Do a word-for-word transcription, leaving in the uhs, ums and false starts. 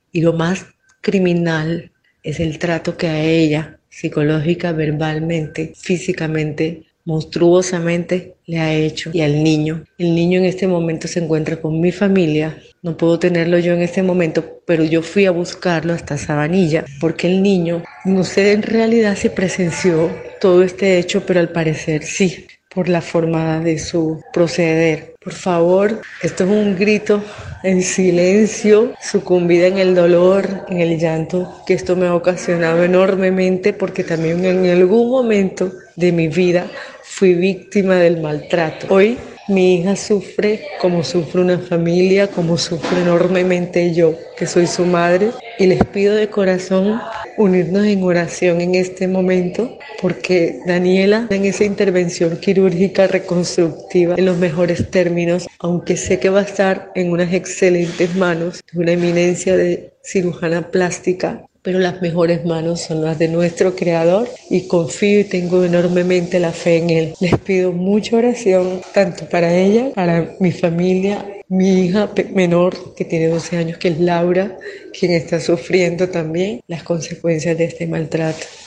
Y lo más criminal es el trato que a ella, psicológica, verbalmente, físicamente, monstruosamente, le ha hecho. Y al niño. El niño en este momento se encuentra con mi familia. No puedo tenerlo yo en este momento, pero yo fui a buscarlo hasta Sabanilla, porque el niño, no sé en realidad si presenció todo este hecho, pero al parecer sí, por la forma de su proceder. Por favor, esto es un grito en silencio, sucumbida en el dolor, en el llanto que esto me ha ocasionado enormemente, porque también en algún momento de mi vida fui víctima del maltrato. Hoy mi hija sufre como sufre una familia, como sufro enormemente yo, que soy su madre, y les pido de corazón unirnos en oración en este momento, porque Daniela en esa intervención quirúrgica reconstructiva en los mejores términos, aunque sé que va a estar en unas excelentes manos de una eminencia de cirujana plástica, pero las mejores manos son las de nuestro Creador y confío y tengo enormemente la fe en Él. Les pido mucha oración, tanto para ella, para mi familia, mi hija menor que tiene doce años, que es Laura, quien está sufriendo también las consecuencias de este maltrato.